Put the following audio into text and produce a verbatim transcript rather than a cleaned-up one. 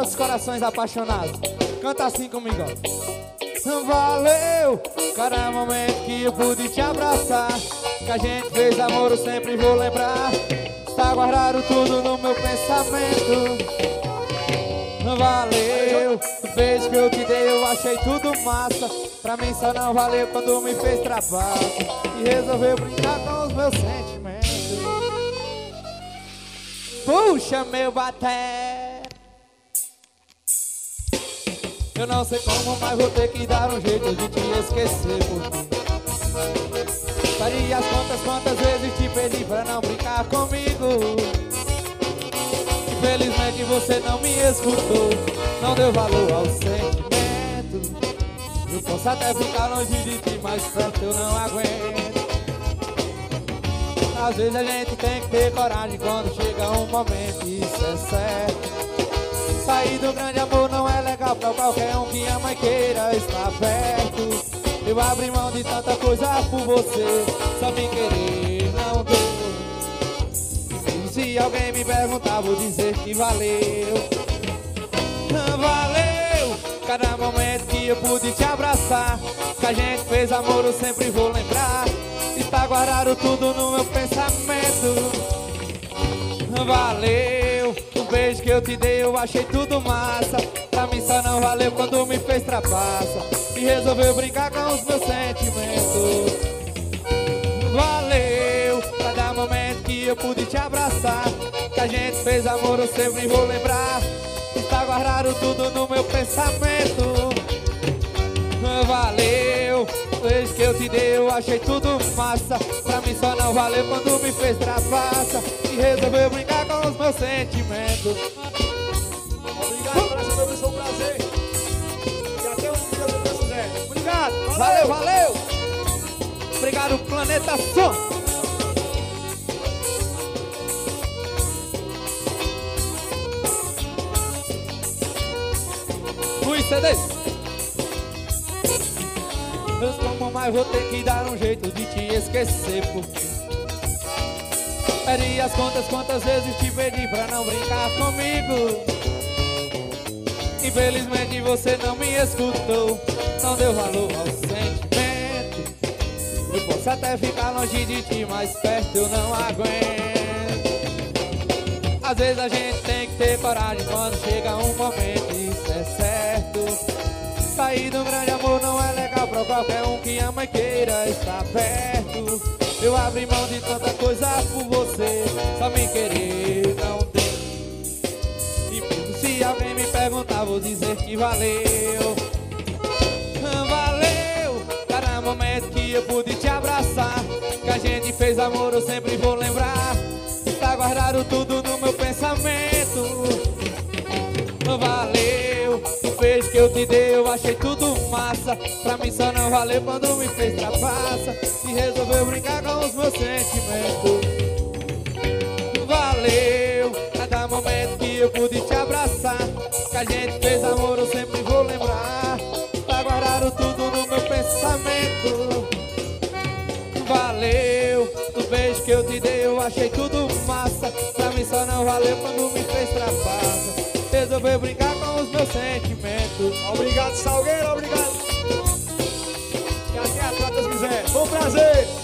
nossos corações apaixonados. Canta assim comigo, ó. Valeu, cada momento que eu pude te abraçar. Que a gente fez amor, eu sempre vou lembrar. Está guardado tudo no meu pensamento. Valeu, o beijo que eu te dei eu achei tudo massa. Pra mim só não valeu quando me fez trapaça e resolveu brincar com os meus sentimentos. Puxa meu baté. Eu não sei como, mas vou ter que dar um jeito de te esquecer, porque faria as contas quantas vezes te pedi pra não brincar comigo. Infelizmente você não me escutou, não deu valor ao sentimento. Eu posso até ficar longe de ti, mas perto eu não aguento. Às vezes a gente tem que ter coragem quando chega um momento, isso é certo. Sair do grande amor não é legal pra qualquer um que ama e queira estar perto. Eu abri mão de tanta coisa por você, só me querer não deu. Se alguém me perguntar, vou dizer que valeu. Valeu, cada momento que eu pude te abraçar. Que a gente fez amor, eu sempre vou lembrar. Está guardado tudo no meu pensamento. Valeu, o beijo que eu te dei eu achei tudo massa. Pra mim só não valeu quando me fez trapaça e resolveu brincar com os meus sentimentos. Valeu, cada momento que eu pude te abraçar. Que a gente fez amor, eu sempre vou lembrar. Está guardado tudo no meu pensamento. Valeu, o beijo que eu te dei eu achei tudo massa. Pra mim só não valeu quando me fez trapaça e resolveu brincar com os meus sentimentos. Obrigado por essa noite, foi um prazer. E até um dia se Deus quiser. Obrigado, valeu, valeu. Obrigado, Planeta Som. Fui C Ds. Meus como mais vou ter que dar um jeito de te esquecer, porque perdi as contas quantas vezes te pedi pra não brincar comigo. Infelizmente você não me escutou, não deu valor ao sentimento. Eu posso até ficar longe de ti, mas perto eu não aguento. Às vezes a gente tem que ter coragem quando chega um momento, isso é certo. Sair do grande amor não é legal pra qualquer um que ama e queira estar perto. Eu abri mão de tanta coisa por você, só me querer não deu. E mesmo se alguém me perguntar, vou dizer que valeu. Valeu, cada momento que eu pude te abraçar. Que a gente fez amor, eu sempre vou lembrar. Está guardado tudo no meu pensamento. Valeu, o beijo que eu te dei eu achei tudo massa. Pra mim só não valeu quando me fez trapaça e resolveu brincar com os meus sentimentos. Valeu, cada momento que eu pude te abraçar. Que a gente fez amor, eu sempre vou lembrar. Tá guardado tudo no meu pensamento. Valeu, o beijo que eu te dei eu achei tudo massa. Pra mim só não valeu quando me fez trapaça. Resolveu brincar com os meus sentimentos. Obrigado, Salgueiro, obrigado. E até a próxima, se quiser. Foi um prazer.